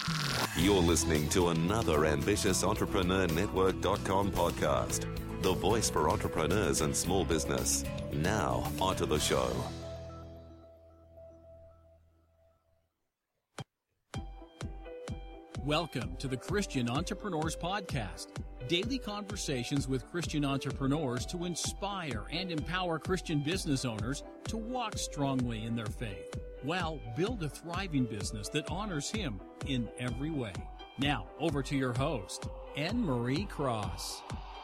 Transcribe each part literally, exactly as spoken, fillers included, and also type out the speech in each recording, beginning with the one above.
You're listening to another Ambitious Entrepreneur Network dot com podcast, the voice for entrepreneurs and small business. Now, onto the show. Welcome to the Christian Entrepreneurs Podcast, daily conversations with Christian entrepreneurs to inspire and empower Christian business owners to walk strongly in their faith, while build a thriving business that honors Him in every way. Now, over to your host, Anne Marie Cross.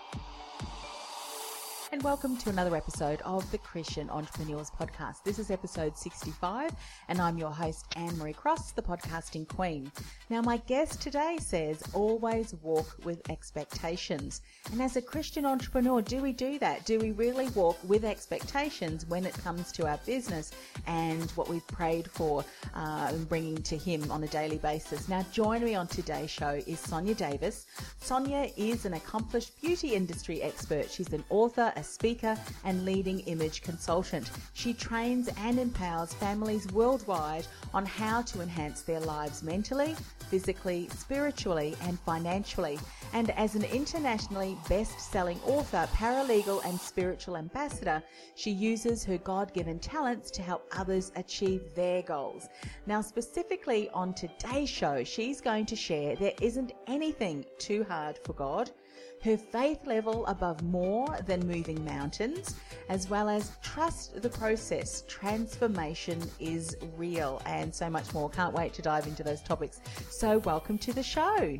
And welcome to another episode of the Christian Entrepreneurs Podcast. This is episode sixty-five, and I'm your host, Anne Marie Cross, the podcasting queen. Now, my guest today says, always walk with expectations. And as a Christian entrepreneur, do we do that? Do we really walk with expectations when it comes to our business and what we've prayed for uh, and bringing to Him on a daily basis? Now, joining me on today's show is Sonia Davis. Sonia is an accomplished beauty industry expert. She's an author, a speaker, and leading image consultant. She trains and empowers families worldwide on how to enhance their lives mentally, physically, spiritually, and financially. And as an internationally best-selling author, paralegal, and spiritual ambassador, she uses her God-given talents to help others achieve their goals. Now, specifically on today's show, she's going to share there isn't anything too hard for God, her faith level above more than moving mountains, as well as trust the process. Transformation is real, and so much more. Can't wait to dive into those topics. So welcome to the show.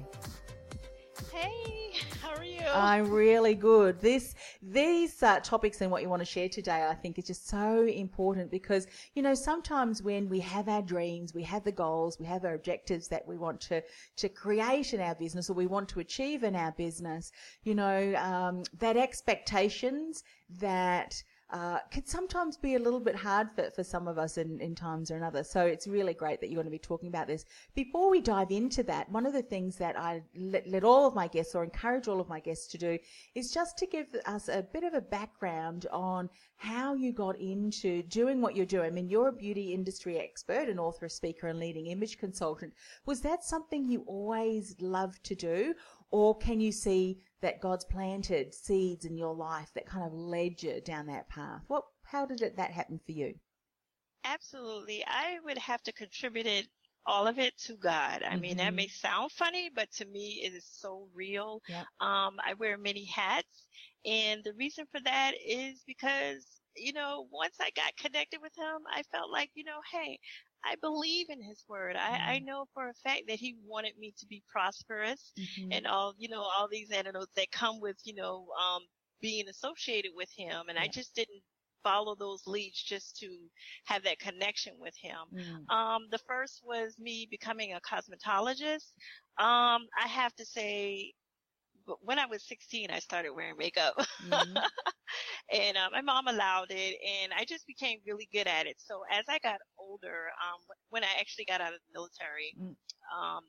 Hey, how are you? I'm really good. This, these uh, topics and what you want to share today, I think is just so important because, you know, sometimes when we have our dreams, we have the goals, we have our objectives that we want to, to create in our business or we want to achieve in our business, you know, um, that expectations that Uh, can sometimes be a little bit hard for, for some of us in, in times or another. So it's really great that you're going to be talking about this. Before we dive into that, one of the things that I let, let all of my guests or encourage all of my guests to do is just to give us a bit of a background on how you got into doing what you're doing. I mean, you're a beauty industry expert, an author, a speaker, and leading image consultant. Was that something you always loved to do? Or can you see that God's planted seeds in your life that kind of led you down that path? What, how did it, that happen for you? Absolutely. I would have to contribute it, all of it to God. I mm-hmm. mean, that may sound funny, but to me, it is so real. Yep. Um, I wear many hats. And the reason for that is because, you know, once I got connected with Him, I felt like, you know, hey, I believe in His word. I, mm-hmm. I know for a fact that He wanted me to be prosperous mm-hmm. and all, you know, all these antidotes that come with, you know, um, being associated with Him. And yeah. I just didn't follow those leads just to have that connection with Him. Mm-hmm. Um, the first was me becoming a cosmetologist. Um, I have to say, but when I was sixteen, I started wearing makeup. Mm-hmm. And um, my mom allowed it, and I just became really good at it. So as I got older, um, when I actually got out of the military, mm. um,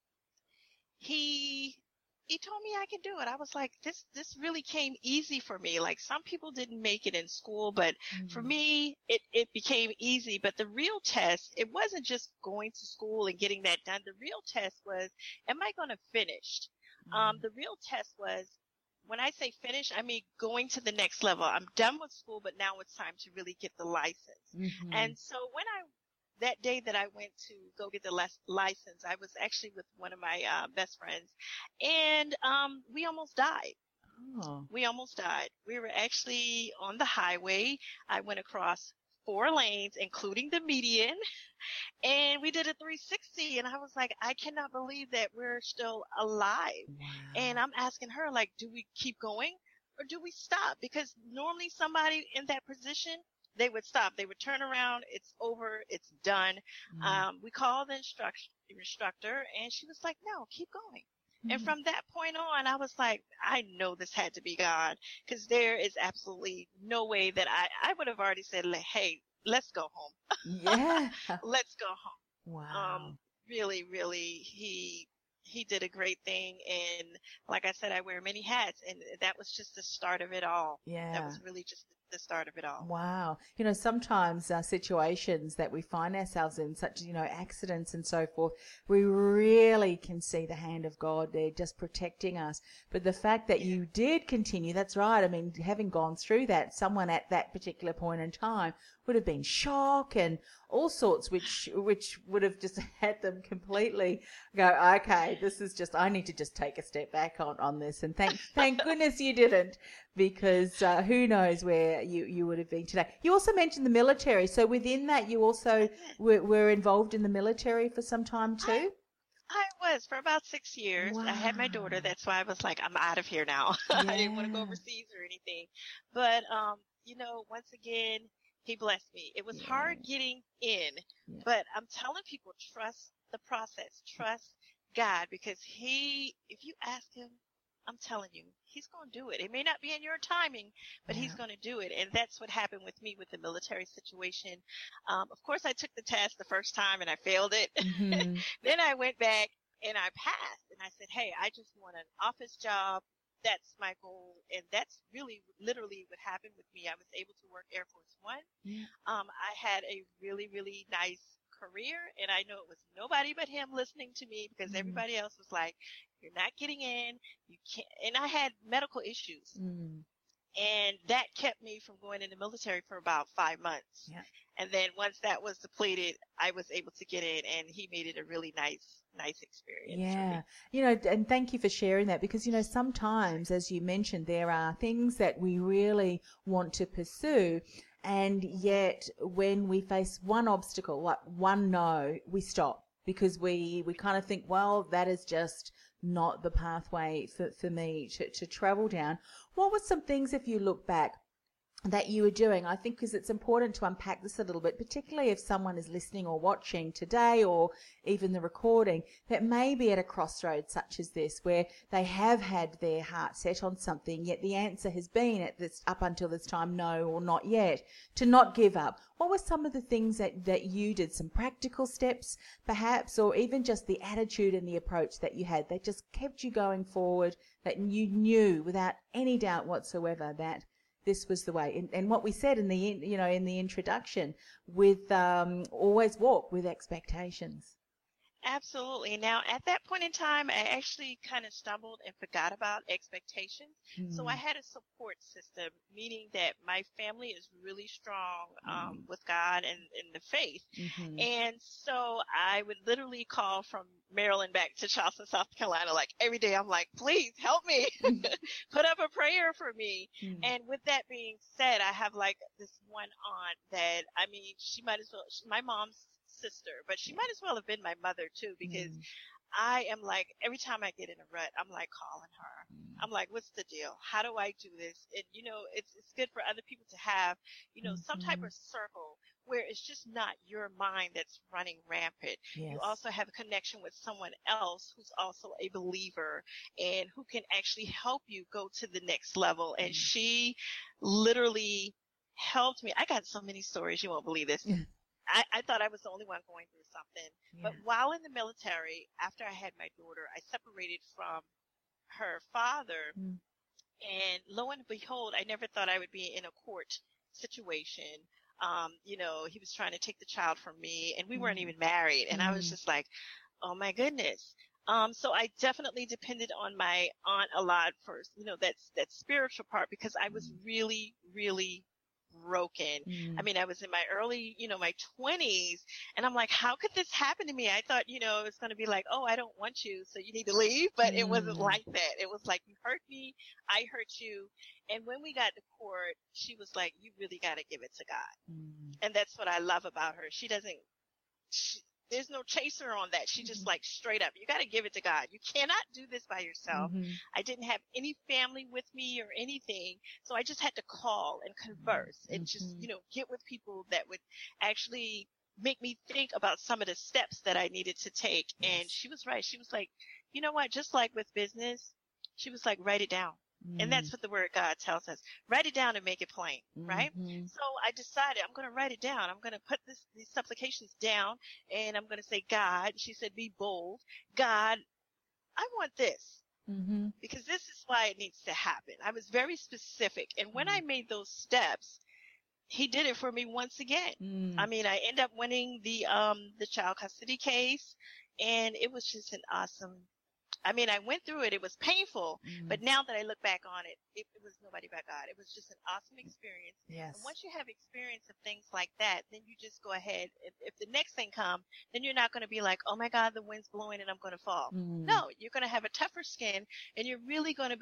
he he told me I could do it. I was like, this this really came easy for me. Like some people didn't make it in school, but mm. for me, it, it became easy. But the real test, it wasn't just going to school and getting that done. The real test was, am I going to finish? Mm. Um, the real test was, when I say finish, I mean going to the next level. I'm done with school, but now it's time to really get the license. Mm-hmm. And so when I, that day that I went to go get the les- license, I was actually with one of my uh, best friends, and um, we almost died. Oh. We almost died. We were actually on the highway. I went across four lanes, including the median, and we did a three sixty, and I was like, I cannot believe that we're still alive. Wow. And I'm asking her, like, do we keep going or do we stop? Because normally somebody in that position, they would stop. They would turn around. It's over. It's done. Mm. Um, we called the instruct- instructor, and she was like, no, keep going. And from that point on, I was like, I know this had to be God, because there is absolutely no way that I, I would have already said, like, hey, let's go home. Yeah. Let's go home. Wow. Um, really, really, he, he did a great thing. And like I said, I wear many hats, and that was just the start of it all. Yeah. That was really just the start of it all. Wow. You know, sometimes uh, situations that we find ourselves in, such, you know, accidents and so forth, we really can see the hand of God there just protecting us. But the fact that you did continue, that's right. I mean, having gone through that, someone at that particular point in time would have been shock and all sorts, which which would have just had them completely go, okay, this is just, I need to just take a step back on, on this. And thank thank goodness you didn't, because uh, who knows where you, you would have been today. You also mentioned the military. So within that, you also were, were involved in the military for some time too? I, I was for about six years. Wow. I had my daughter. That's why I was like, I'm out of here now. Yeah. I didn't want to go overseas or anything. But, um, you know, once again, he blessed me. It was yeah. hard getting in, yeah. but I'm telling people, trust the process, trust God, because he, if you ask him, I'm telling you, he's going to do it. It may not be in your timing, but yeah. he's going to do it. And that's what happened with me with the military situation. Um, of course, I took the test the first time and I failed it. Mm-hmm. Then I went back and I passed and I said, hey, I just want an office job. That's my goal. And that's really literally what happened with me. I was able to work Air Force One. Yeah. Um, I had a really, really nice career, and I know it was nobody but him listening to me, because mm. everybody else was like, you're not getting in, you can't, and I had medical issues. Mm. And that kept me from going in the military for about five months. Yeah. And then once that was depleted, I was able to get in, and he made it a really nice, nice experience. Yeah. You know, and thank you for sharing that, because, you know, sometimes, as you mentioned, there are things that we really want to pursue, and yet when we face one obstacle, like one no, we stop, because we, we kind of think, well, that is just not the pathway for, for me to, to travel down. What were some things, if you look back, that you were doing? I think because it's important to unpack this a little bit, particularly if someone is listening or watching today, or even the recording, that may be at a crossroads such as this, where they have had their heart set on something, yet the answer has been at this, up until this time, no, or not yet, to not give up. What were some of the things that, that you did, some practical steps perhaps, or even just the attitude and the approach that you had that just kept you going forward, that you knew without any doubt whatsoever that this was the way? And, and what we said in the, you know, in the introduction, with um, always walk with expectations. Absolutely. Now, at that point in time, I actually kind of stumbled and forgot about expectations. Mm. So I had a support system, meaning that my family is really strong um, mm. with God and in the faith. Mm-hmm. And so I would literally call from Maryland back to Charleston, South Carolina, like every day. I'm like, please help me, put up a prayer for me. Mm. And with that being said, I have like this one aunt that, I mean, she might as well, she, my mom's sister, but she might as well have been my mother too, because mm. I am like, every time I get in a rut, I'm like calling her. Mm. I'm like, what's the deal? How do I do this? And you know, it's it's good for other people to have, you know, mm-hmm. some type of circle where it's just not your mind that's running rampant. Yes. You also have a connection with someone else who's also a believer and who can actually help you go to the next level. And mm. she literally helped me. I got so many stories, you won't believe this. I, I thought I was the only one going through something. Yeah. But while in the military, after I had my daughter, I separated from her father. Mm. And lo and behold, I never thought I would be in a court situation. Um, you know, he was trying to take the child from me, and we mm. weren't even married. And mm. I was just like, oh my goodness. Um, so I definitely depended on my aunt a lot for, you know, that's, that spiritual part, because I was really, really broken. Mm. I mean, I was in my early, you know, my twenties, and I'm like, how could this happen to me? I thought, you know, it was going to be like, oh, I don't want you, so you need to leave. But mm. it wasn't like that. It was like, you hurt me, I hurt you. And when we got to court, she was like, you really got to give it to God. Mm. And that's what I love about her. She doesn't, she, there's no chaser on that. She just mm-hmm. like straight up, you got to give it to God. You cannot do this by yourself. Mm-hmm. I didn't have any family with me or anything. So I just had to call and converse mm-hmm. and just, you know, get with people that would actually make me think about some of the steps that I needed to take. Yes. And she was right. She was like, you know what, just like with business, she was like, write it down. Mm-hmm. And that's what the word God tells us. Write it down and make it plain, mm-hmm. right? So I decided I'm going to write it down. I'm going to put this, these supplications down, and I'm going to say, God, she said, be bold. God, I want this. Mm-hmm. because this is why it needs to happen. I was very specific. And when mm. I made those steps, he did it for me once again. Mm. I mean, I ended up winning the, um, the child custody case, and it was just an awesome, I mean, I went through it. It was painful, mm. but now that I look back on it, it, it was nobody but God. It was just an awesome experience. Yes. And once you have experience of things like that, then you just go ahead. If, if the next thing comes, then you're not going to be like, oh my God, the wind's blowing and I'm going to fall. Mm. No, you're going to have a tougher skin, and you're really going to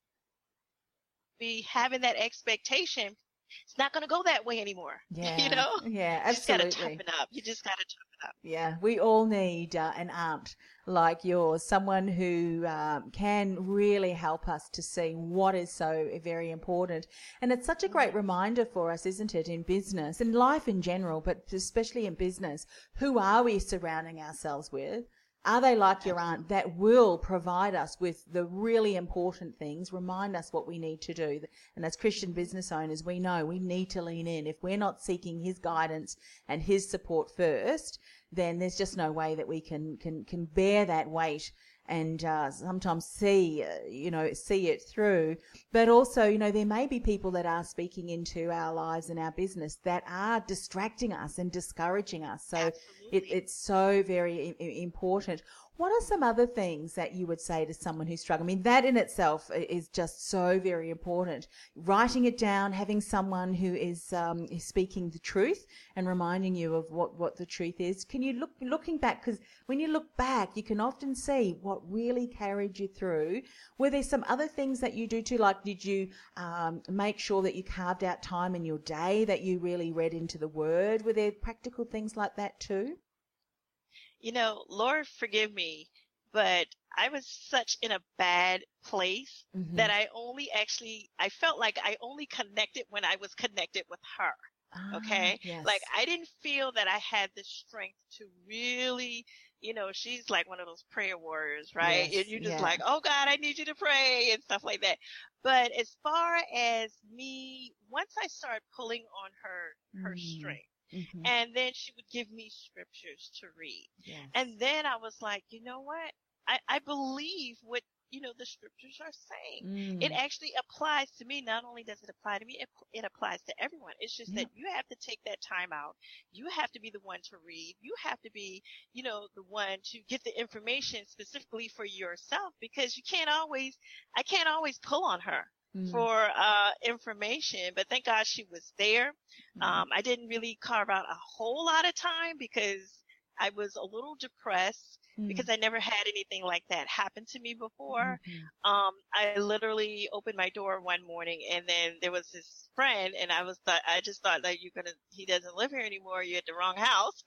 be having that expectation. It's not going to go that way anymore. Yeah. You know? Yeah, absolutely. You just got to toughen up. You just got to toughen up. Yeah. We all need uh, an aunt like yours, someone who um, can really help us to see what is so very important. And it's such a great reminder for us, isn't it, in business and life in general, but especially in business. Who are we surrounding ourselves with? Are they like your aunt that will provide us with the really important things, remind us what we need to do? And as Christian business owners, we know we need to lean in. If we're not seeking his guidance and his support first, then there's just no way that we can can, can bear that weight and uh, sometimes see, uh, you know, see it through. But also, you know, there may be people that are speaking into our lives and our business that are distracting us and discouraging us. So it, it's so very I- important. What are some other things that you would say to someone who's struggling? I mean, that in itself is just so very important. Writing it down, having someone who is, um, is speaking the truth and reminding you of what, what the truth is. Can you look, looking back, because when you look back, you can often see what really carried you through. Were there some other things that you do too? Like, did you um, make sure that you carved out time in your day that you really read into the Word? Were there practical things like that too? You know, Lord forgive me, but I was such in a bad place mm-hmm. that I only actually, I felt like I only connected when I was connected with her. Ah, okay. Yes. Like I didn't feel that I had the strength to really, you know, she's like one of those prayer warriors, right? Yes, and you're just yeah. like, oh God, I need you to pray and stuff like that. But as far as me, once I started pulling on her, her mm. strength, Mm-hmm. and then she would give me scriptures to read. Yes. And then I was like, you know what? I, I believe what, you know, the scriptures are saying. Mm. It actually applies to me. Not only does it apply to me, it, it applies to everyone. It's just yeah. that you have to take that time out. You have to be the one to read. You have to be, you know, the one to get the information specifically for yourself, because you can't always, I can't always pull on her. Mm. for uh information, but thank God she was there. Mm. Um, I didn't really carve out a whole lot of time because I was a little depressed mm. because I never had anything like that happen to me before. Mm-hmm. Um, I literally opened my door one morning and then there was this friend and I was thought, I just thought that you're gonna, he doesn't live here anymore. You're at the wrong house.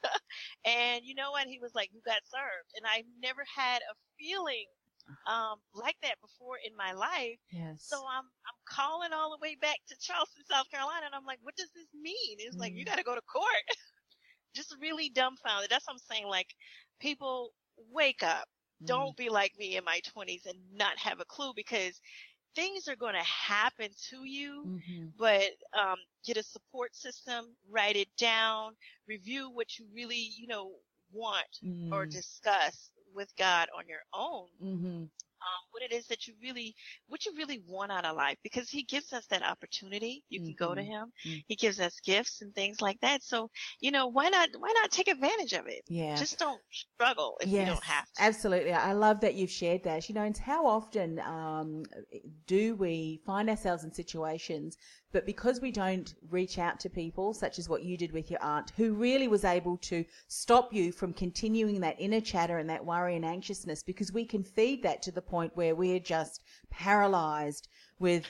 And you know what? He was like, you got served. And I never had a feeling um like that before in my life. Yes. So I'm I'm calling all the way back to Charleston, South Carolina, and I'm like, what does this mean? It's mm. like, you got to go to court. Just really dumbfounded. That's what I'm saying. Like, people, wake up. Mm. Don't be like me in my twenties and not have a clue, because things are going to happen to you. Mm-hmm. But um get a support system, write it down, review what you really, you know, want mm. or discuss with God on your own. Mm-hmm. Um, what it is that you really, what you really want out of life, because he gives us that opportunity. You mm-hmm. can go to him. Mm-hmm. He gives us gifts and things like that. So, you know, why not, why not take advantage of it? Yeah. Just don't struggle if yes, you don't have to. Absolutely. I love that you've shared that. You know, and how often, um, do we find ourselves in situations, but because we don't reach out to people, such as what you did with your aunt, who really was able to stop you from continuing that inner chatter and that worry and anxiousness, because we can feed that to the point where we're just paralyzed with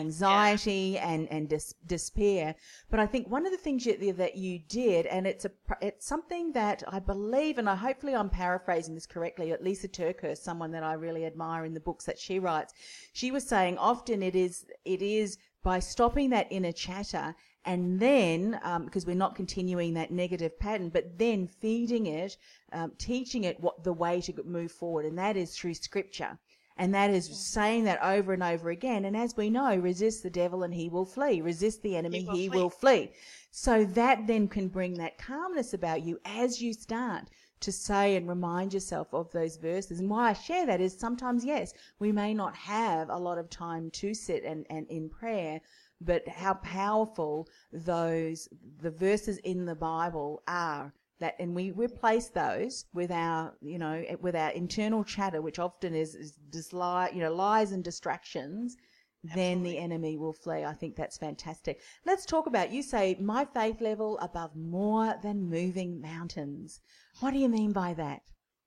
anxiety yeah. and, and dis- despair. But I think one of the things you, that you did, and it's a it's something that I believe, and I hopefully I'm paraphrasing this correctly, at Lisa TerKeurst, someone that I really admire in the books that she writes, she was saying often it is it is by stopping that inner chatter and then, um, because we're not continuing that negative pattern, but then feeding it, um, teaching it what the way to move forward, and that is through scripture. And that is saying that over and over again. And as we know, resist the devil and he will flee. Resist the enemy, he will, he flee. will flee. So that then can bring that calmness about you as you start to say and remind yourself of those verses. And why I share that is sometimes, yes, we may not have a lot of time to sit and, and in prayer, but how powerful those, the verses in the Bible are. That, and we replace those with our, you know, with our internal chatter, which often is, is just lie, you know, lies and distractions. Absolutely. Then the enemy will flee. I think that's fantastic. Let's talk about, you say, my faith level above more than moving mountains. What do you mean by that?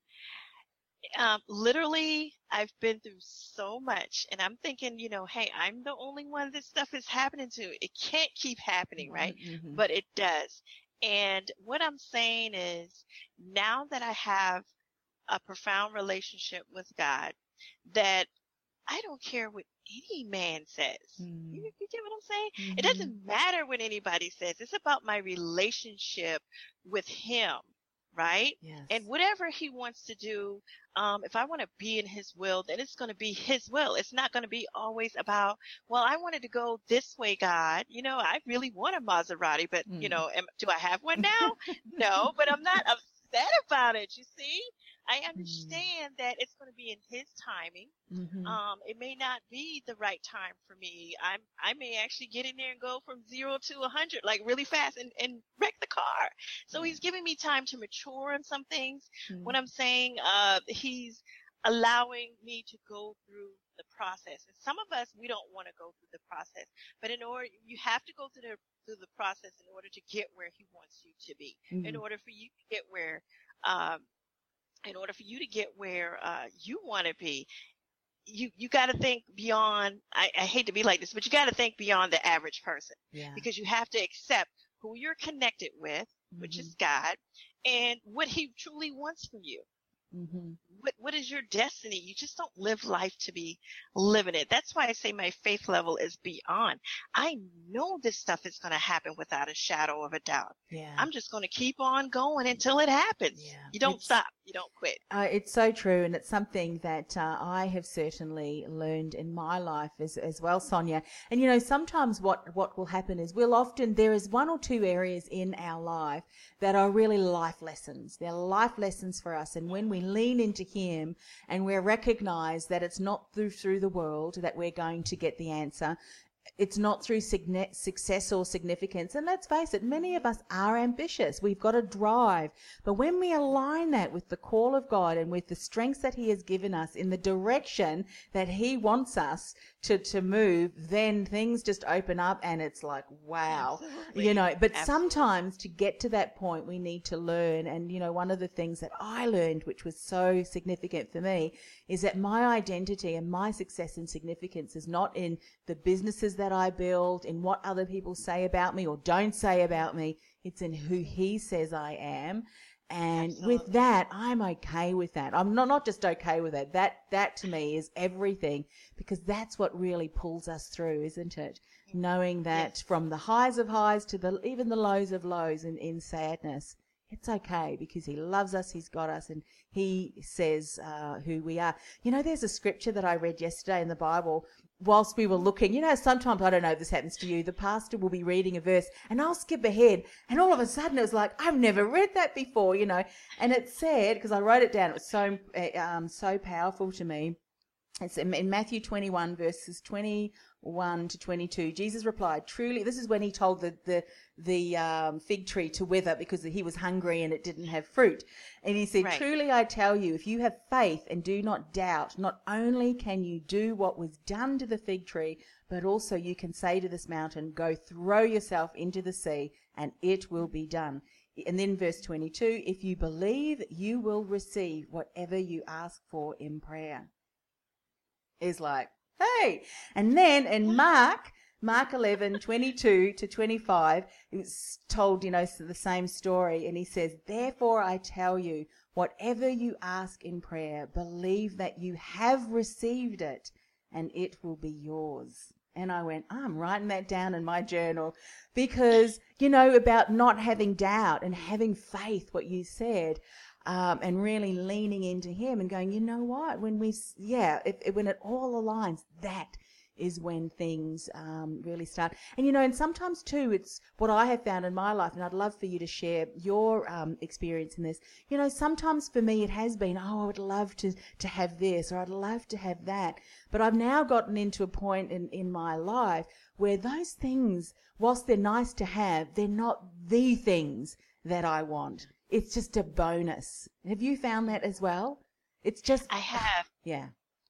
Um, literally, I've been through so much, and I'm thinking, you know, hey, I'm the only one this stuff is happening to. It can't keep happening, right? Mm-hmm. But it does. And what I'm saying is, now that I have a profound relationship with God, that I don't care what any man says. Mm. You, you get what I'm saying? Mm-hmm. It doesn't matter what anybody says. It's about my relationship with him, right? Yes. And whatever he wants to do, um, if I want to be in his will, then it's going to be his will. It's not going to be always about, well, I wanted to go this way, God. You know, I really want a Maserati, but, mm. you know, am, do I have one now? No, but I'm not upset about it, you see? I understand mm. that it's going to be in his timing. Mm-hmm. Um, it may not be the right time for me. I'm, I may actually get in there and go from zero to a hundred, like really fast and, and wreck the car. So mm. he's giving me time to mature on some things. Mm. When I'm saying, uh, he's allowing me to go through the process. And some of us, we don't want to go through the process, but in order, you have to go through the, through the process in order to get where he wants you to be, mm. in order for you to get where, um, in order for you to get where uh, you want to be, you you got to think beyond, I, I hate to be like this, but you got to think beyond the average person. Yeah. Because you have to accept who you're connected with, mm-hmm. which is God, and what he truly wants from you. Mm-hmm. What What is your destiny? You just don't live life to be living it. That's why I say my faith level is beyond. I know this stuff is going to happen without a shadow of a doubt. Yeah. I'm just going to keep on going until it happens. Yeah. You don't it's, stop. You don't quit. Uh, it's so true, and it's something that uh, I have certainly learned in my life as as well, Sonia. And you know, sometimes what what will happen is we'll often, there is one or two areas in our life that are really life lessons. They're life lessons for us, and when we lean into him and we recognize that it's not through through the world that we're going to get the answer. It's not through success or significance. And let's face it, many of us are ambitious. We've got a drive. But when we align that with the call of God and with the strengths that he has given us in the direction that he wants us to, to move, then things just open up and it's like, wow. Absolutely. You know, but Absolutely. Sometimes to get to that point, we need to learn. And, you know, one of the things that I learned, which was so significant for me, is that my identity and my success and significance is not in the businesses that I build, in what other people say about me or don't say about me. It's in who he says I am. And Absolutely. With that, I'm okay with that. I'm not, not just okay with it. That, that to me is everything, because that's what really pulls us through, isn't it? Knowing that yes. from the highs of highs to the, even the lows of lows in, in sadness, it's okay because he loves us, he's got us, and he says uh, who we are. You know, there's a scripture that I read yesterday in the Bible whilst we were looking. You know, sometimes, I don't know if this happens to you, the pastor will be reading a verse and I'll skip ahead and all of a sudden it was like, I've never read that before, you know. And it said, because I wrote it down, it was so, um, so powerful to me. It's in Matthew twenty-one, verses twenty-one to twenty-two. Jesus replied, truly, this is when he told the, the, the um, fig tree to wither because he was hungry and it didn't have fruit. And he said, right. Truly I tell you, if you have faith and do not doubt, not only can you do what was done to the fig tree, but also you can say to this mountain, go throw yourself into the sea, and it will be done. And then verse twenty-two, if you believe, you will receive whatever you ask for in prayer. Is like, hey. And then in Mark, Mark eleven, twenty-two to twenty-five, it's told, you know, the same story. And he says, therefore I tell you, whatever you ask in prayer, believe that you have received it and it will be yours. And I went, oh, I'm writing that down in my journal because, you know, about not having doubt and having faith, what you said. Um, and really leaning into him and going, you know what, when we, yeah, if, if, when it all aligns, that is when things um, really start. And, you know, and sometimes too, it's what I have found in my life, and I'd love for you to share your um, experience in this. You know, sometimes for me it has been, oh, I would love to, to have this, or I'd love to have that. But I've now gotten into a point in, in my life where those things, whilst they're nice to have, they're not the things that I want. It's just a bonus. Have you found that as well? It's just... I have. Yeah.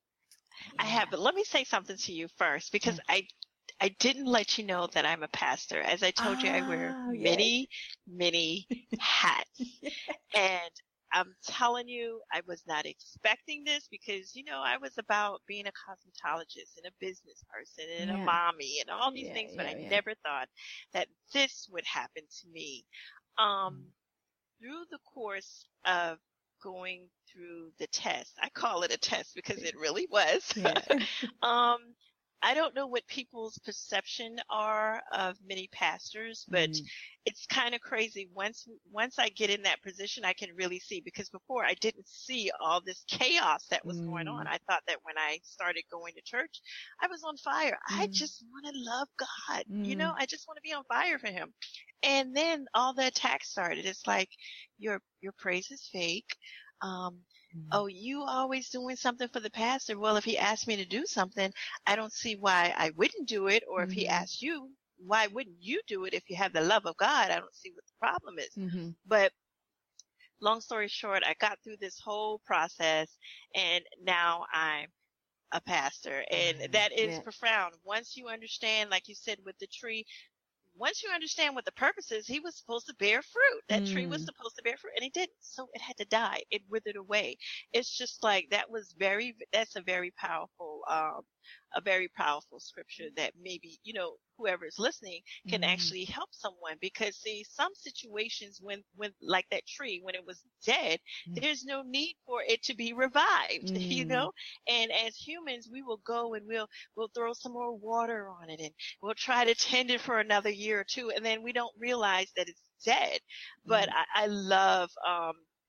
I have, but let me say something to you first, because yeah. I I didn't let you know that I'm a pastor. As I told oh, you, I wear yes. many, many hats. Yes. And I'm telling you, I was not expecting this because, you know, I was about being a cosmetologist and a business person and yeah. a mommy and all these yeah, things, but yeah, I yeah. never thought that this would happen to me. Um, mm. Through the course of going through the test. I call it a test because it really was. Yeah. um, I don't know what people's perception are of many pastors, but mm. it's kind of crazy. Once, once I get in that position, I can really see, because before I didn't see all this chaos that was mm. going on. I thought that when I started going to church, I was on fire. Mm. I just want to love God. Mm. You know, I just want to be on fire for him. And then all the attacks started. It's like, your, your praise is fake. Um, mm-hmm. Oh, you always doing something for the pastor. Well, if he asked me to do something, I don't see why I wouldn't do it. Or mm-hmm. if he asked you, why wouldn't you do it? If you have the love of God, I don't see what the problem is. Mm-hmm. But long story short, I got through this whole process, and now I'm a pastor. And mm-hmm. that is yeah. profound. Once you understand, like you said, with the tree, once you understand what the purpose is, he was supposed to bear fruit. That mm. tree was supposed to bear fruit, and it didn't. So it had to die. It withered away. It's just like, that was very, that's a very powerful, um, a very powerful scripture that maybe, you know, whoever is listening can mm. actually help someone. Because see, some situations when, when, like that tree, when it was dead, mm. there's no need for it to be revived, mm. you know? And as humans, we will go and we'll, we'll throw some more water on it, and we'll try to tend it for another year or two, and then we don't realize that it's dead. But mm. I, I love, um,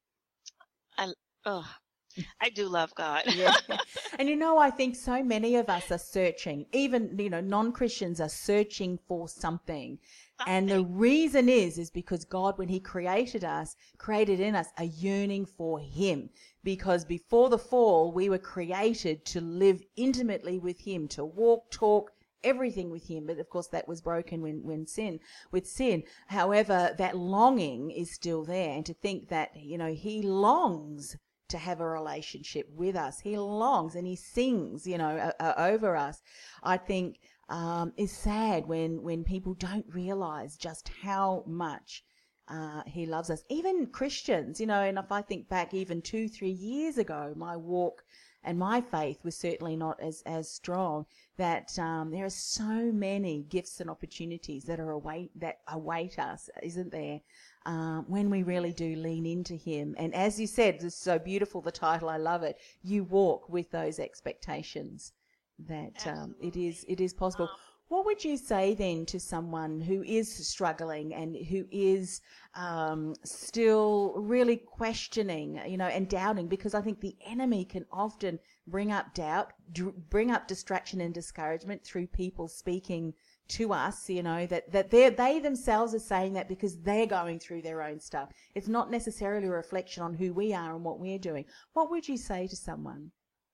I, ugh. I do love God. Yeah. And you know, I think so many of us are searching, even, you know, non-Christians are searching for something. something. And the reason is, is because God, when he created us, created in us a yearning for him. Because before the fall, we were created to live intimately with him, to walk, talk, everything with him. But of course that was broken when, when sin, with sin. However, that longing is still there. And to think that, you know, he longs to have a relationship with us. He longs and he sings, you know, uh, uh, over us. I think um, is sad when, when people don't realize just how much uh, he loves us. Even Christians, you know, and if I think back even two, three years ago, my walk and my faith was certainly not as, as strong, that um, there are so many gifts and opportunities that are await, that await us, isn't there? Um, when we really do lean into him. And as you said, this is so beautiful, the title, I love it. You walk with those expectations that um, it is it is possible. Um, what would you say then to someone who is struggling and who is um, still really questioning, you know, and doubting? Because I think the enemy can often bring up doubt, d- bring up distraction and discouragement through people speaking to us, you know, that, that they they themselves are saying that because they're going through their own stuff. It's not necessarily a reflection on who we are and what we're doing. What would you say to someone?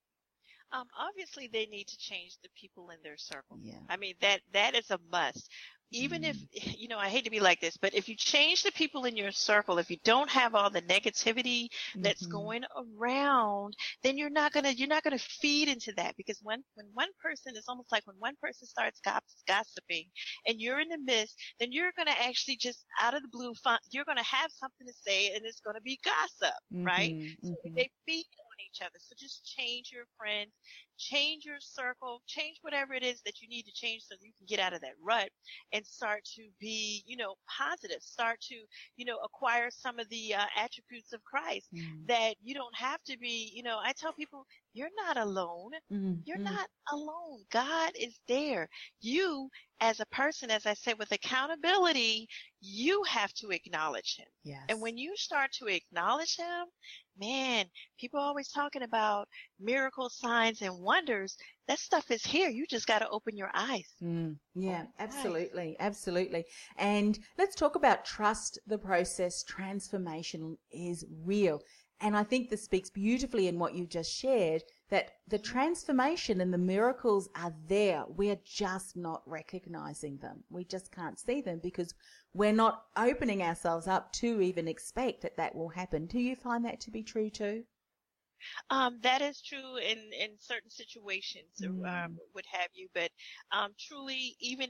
Um, obviously they need to change the people in their circle. Yeah. I mean, that, that is a must. Even mm. if, you know, I hate to be like this, but if you change the people in your circle, if you don't have all the negativity mm-hmm. that's going around, then you're not going to, you're not going to feed into that. Because when, when one person, it's almost like when one person starts gossiping and you're in the midst, then you're going to actually just out of the blue, you're going to have something to say, and it's going to be gossip, mm-hmm. right? Mm-hmm. So they feed on each other. So just change your friends, change your circle, change whatever it is that you need to change so you can get out of that rut and start to be, you know, positive, start to, you know, acquire some of the uh, attributes of Christ mm. that you don't have to be, you know, I tell people, you're not alone. Mm. You're mm. not alone. God is there. You, as a person, as I said, with accountability, you have to acknowledge him. Yes. And when you start to acknowledge him, man, people are always talking about miracle signs and wonders, that stuff is here. You just got to open your eyes. Mm, yeah, Open your eyes. absolutely. Absolutely. And let's talk about trust the process. Transformation is real. And I think this speaks beautifully in what you just shared, that the transformation and the miracles are there. We're just not recognizing them. We just can't see them because we're not opening ourselves up to even expect that that will happen. Do you find that to be true too? Um, that is true in, in certain situations, Mm. um, what have you. But um, truly, even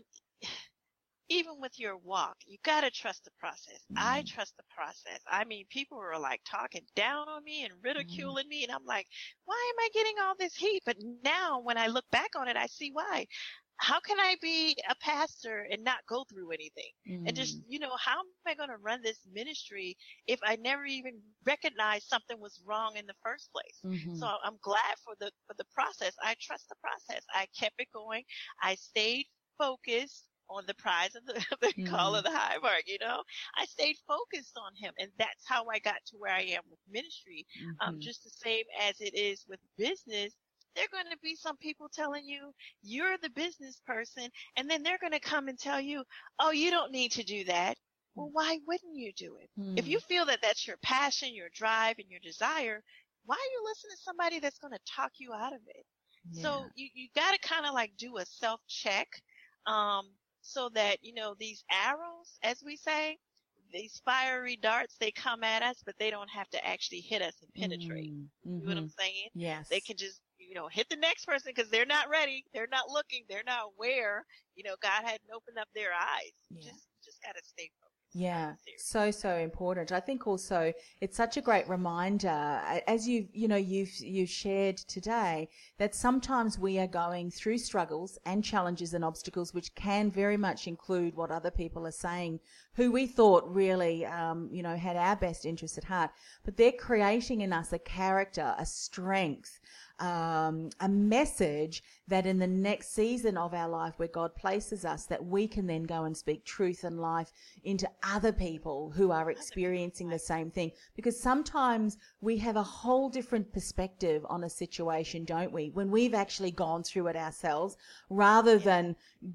even with your walk, you got to trust the process. Mm. I trust the process. I mean, people were like talking down on me and ridiculing mm. me. And I'm like, why am I getting all this heat? But now when I look back on it, I see why. How can I be a pastor and not go through anything? Mm. And just, you know, how am I going to run this ministry if I never even recognized something was wrong in the first place? Mm-hmm. So I'm glad for the, for the process. I trust the process. I kept it going. I stayed focused on the prize of the, the mm-hmm. call of the high mark, you know, I stayed focused on him. And that's how I got to where I am with ministry. Mm-hmm. Um, just the same as it is with business. There are going to be some people telling you you're the business person, and then they're going to come and tell you, oh, you don't need to do that. Well, why wouldn't you do it? Mm. If you feel that that's your passion, your drive, and your desire, why are you listening to somebody that's going to talk you out of it? Yeah. So you, you got to kind of like do a self-check, um, so that, you know, these arrows, as we say, these fiery darts, they come at us, but they don't have to actually hit us and penetrate. Mm-hmm. You know what I'm saying? Yes. They can just, you know, hit the next person because they're not ready. They're not looking. They're not aware. You know, God hadn't opened up their eyes. Yeah. Just, just got to stay focused. Yeah, so, so important. I think also it's such a great reminder, as you, you know, you've, you've shared today, that sometimes we are going through struggles and challenges and obstacles, which can very much include what other people are saying, who we thought really, um, you know, had our best interests at heart. But they're creating in us a character, a strength, um, a message that in the next season of our life where God places us, that we can then go and speak truth and life into other people who are experiencing the same thing. Because sometimes we have a whole different perspective on a situation, don't we? When we've actually gone through it ourselves, rather yeah. than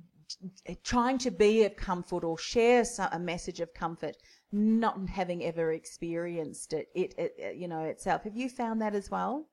trying to be of comfort or share a message of comfort, not having ever experienced it, it, it you know, itself. Have you found that as well?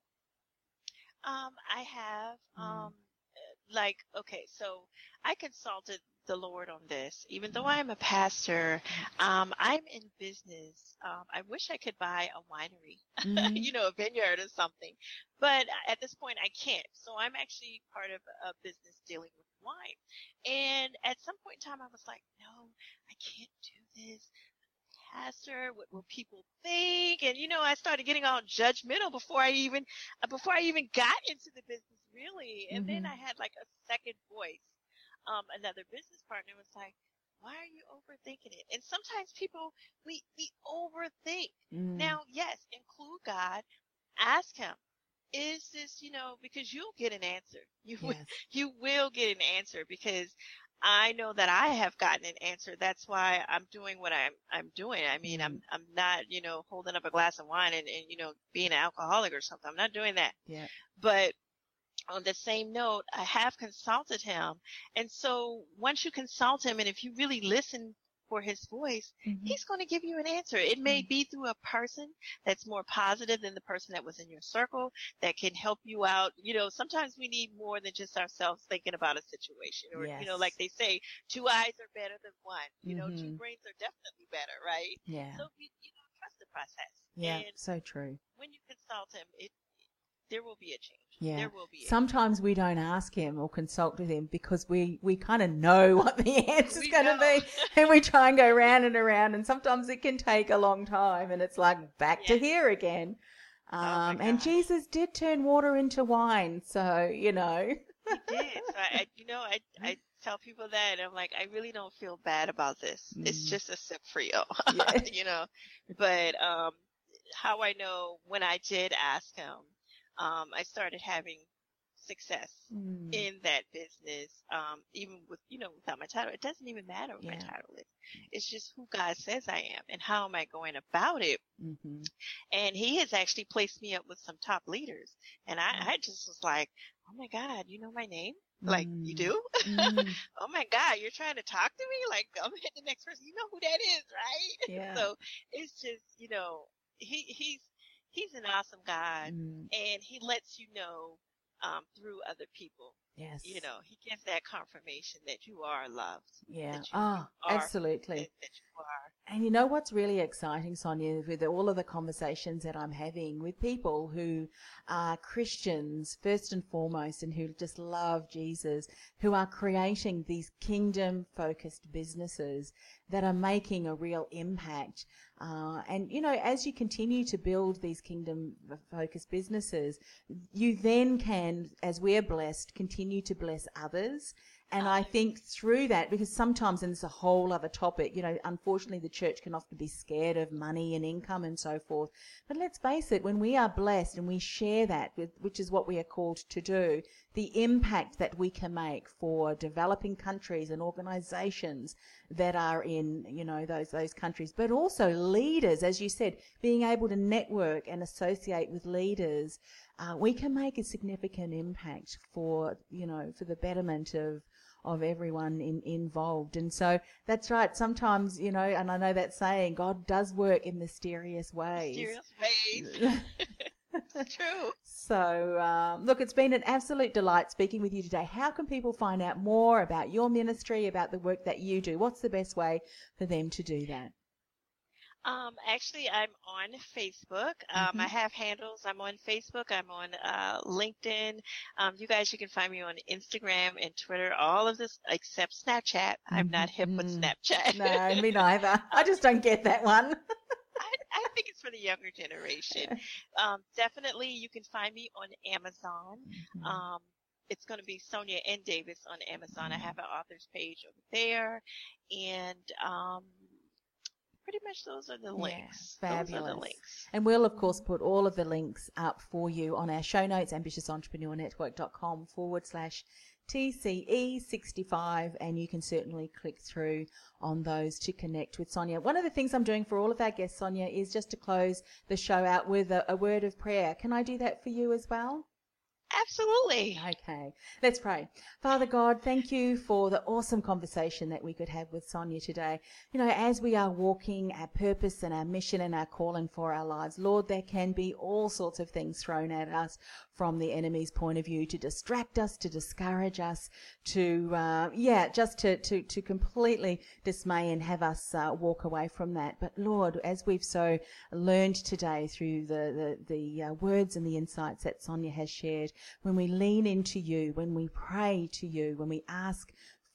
Um, I have, um, mm. like, okay, so I consulted the Lord on this. Even though I'm a pastor, um, I'm in business. Um, I wish I could buy a winery, mm-hmm. you know, a vineyard or something, but at this point I can't. So I'm actually part of a business dealing with wine. And at some point in time I was like, no, I can't do this. Pastor, what will people think? And you know, I started getting all judgmental before I even before I even got into the business, really. And mm-hmm. then I had like a second voice. Um, another business partner was like, "Why are you overthinking it?" And sometimes people we we overthink. Mm. Now, yes, include God. Ask Him, is this, you know, because you'll get an answer. You yes. will, you will get an answer because I know that I have gotten an answer. That's why I'm doing what I'm I'm doing. I mean, mm. I'm I'm not, you know, holding up a glass of wine and, and you know, being an alcoholic or something. I'm not doing that. Yeah. But on the same note, I have consulted him. And so once you consult him and if you really listen for his voice, mm-hmm. he's going to give you an answer. It may mm-hmm. be through a person that's more positive than the person that was in your circle that can help you out. You know, sometimes we need more than just ourselves thinking about a situation or, yes. you know, like they say, two eyes are better than one. You mm-hmm. know, two brains are definitely better, right? Yeah. So, you, you know, trust the process. Yeah, and so true. When you consult him, it, there will be a change. Yeah. There will be. Sometimes we don't ask him or consult with him because we, we kind of know what the answer's going to be, and we try and go round and around, and sometimes it can take a long time, and it's like back yeah. to here again. Um, oh and Jesus did turn water into wine, so, you know. He did. So I, you know, I, I tell people that, and I'm like, I really don't feel bad about this. Mm. It's just a sip for you, yeah. you know. But um, how I know when I did ask him, Um, I started having success Mm. in that business, um, even with, you know, without my title. It doesn't even matter what Yeah. my title is. It's just who God says I am and how am I going about it. Mm-hmm. And he has actually placed me up with some top leaders. And I, Mm. I just was like, oh my God, you know my name? Like, you Mm. do? Mm. Oh my God, you're trying to talk to me? Like, I'm hit the next person. You know who that is, right? Yeah. So it's just, you know, he, he's, he's an awesome God, Mm. and he lets you know, um, through other people. Yes. You know, he gives that confirmation that you are loved. Yeah. That you, Oh, you are, absolutely. that, that you are. And you know what's really exciting, Sonia, with all of the conversations that I'm having with people who are Christians first and foremost and who just love Jesus, who are creating these kingdom-focused businesses that are making a real impact. Uh, and, you know, as you continue to build these kingdom-focused businesses, you then can, as we're blessed, continue to bless others. And I think through that, because sometimes, and it's a whole other topic, you know, unfortunately the church can often be scared of money and income and so forth. But let's face it, when we are blessed and we share that, with, which is what we are called to do, the impact that we can make for developing countries and organizations that are in, you know, those, those countries, but also leaders, as you said, being able to network and associate with leaders, uh, we can make a significant impact for, you know, for the betterment of, of everyone in, involved. And so that's right. Sometimes, you know, and I know that saying, God does work in mysterious ways. Mysterious ways. It's true. So, um, look, it's been an absolute delight speaking with you today. How can people find out more about your ministry, about the work that you do? What's the best way for them to do that? Um, actually, I'm on Facebook. Um, Mm-hmm. I have handles. I'm on Facebook. I'm on uh, LinkedIn. Um, you guys, you can find me on Instagram and Twitter. All of this except Snapchat. I'm not hip with Mm-hmm. Snapchat. No, me neither. I just don't get that one. I, I think it's for the younger generation. Um, definitely, you can find me on Amazon. Mm-hmm. Um, it's going to be Sonia N. Davis on Amazon. I have an author's page over there, and um, pretty much those are the links. Yeah, fabulous. Those are the links. And we'll, of course, put all of the links up for you on our show notes, ambitiousentrepreneur.network.com forward slash T C E sixty-five, and you can certainly click through on those to connect with Sonia. One of the things I'm doing for all of our guests, Sonia, is just to close the show out with a, a word of prayer. Can I do that for you as well? Absolutely. Okay, let's pray. Father God, thank you for the awesome conversation that we could have with Sonia today. You know, as we are walking our purpose and our mission and our calling for our lives, Lord, there can be all sorts of things thrown at us from the enemy's point of view to distract us, to discourage us, to, uh, yeah, just to, to, to completely dismay and have us uh, walk away from that. But Lord, as we've so learned today through the, the, the uh, words and the insights that Sonia has shared, when we lean into you, when we pray to you, when we ask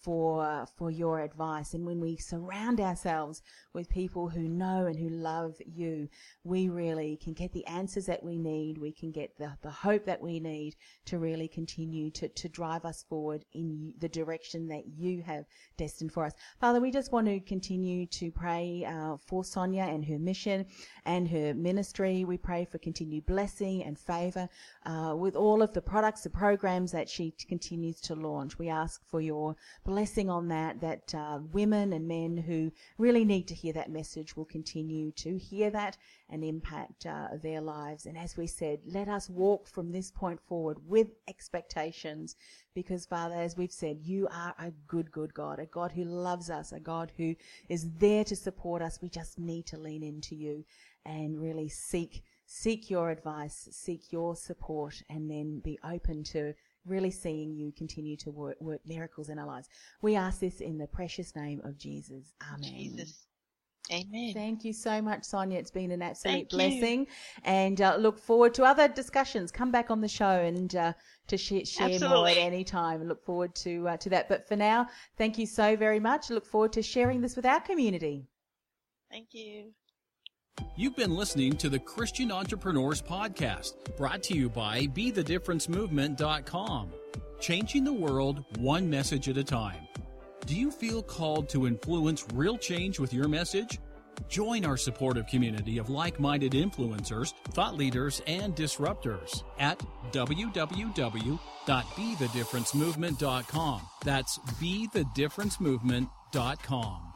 for for your advice, and when we surround ourselves with people who know and who love you, we really can get the answers that we need. We can get the, the hope that we need to really continue to, to drive us forward in the direction that you have destined for us. Father, we just want to continue to pray uh, for Sonia and her mission and her ministry. We pray for continued blessing and favor uh, with all of the products, the programs that she t- continues to launch. We ask for your blessing on that, that uh, women and men who really need to hear that message will continue to hear that and impact uh, their lives. And as we said, let us walk from this point forward with expectations, because Father, as we've said, you are a good, good God, a God who loves us, a God who is there to support us. We just need to lean into you and really seek seek your advice, seek your support, and then be open to really seeing you continue to work, work miracles in our lives. We ask this in the precious name of Jesus. Amen. Jesus. Amen. Thank you so much, Sonia. It's been an absolute Thank blessing. You. And uh, look forward to other discussions. Come back on the show and uh, to sh- share Absolutely. more at any time. Look forward to, uh, to that. But for now, thank you so very much. Look forward to sharing this with our community. Thank you. You've been listening to the Christian Entrepreneurs Podcast, brought to you by be the difference movement dot com. Changing the world one message at a time. Do you feel called to influence real change with your message? Join our supportive community of like-minded influencers, thought leaders, and disruptors at w w w dot be the difference movement dot com. That's be the difference movement dot com.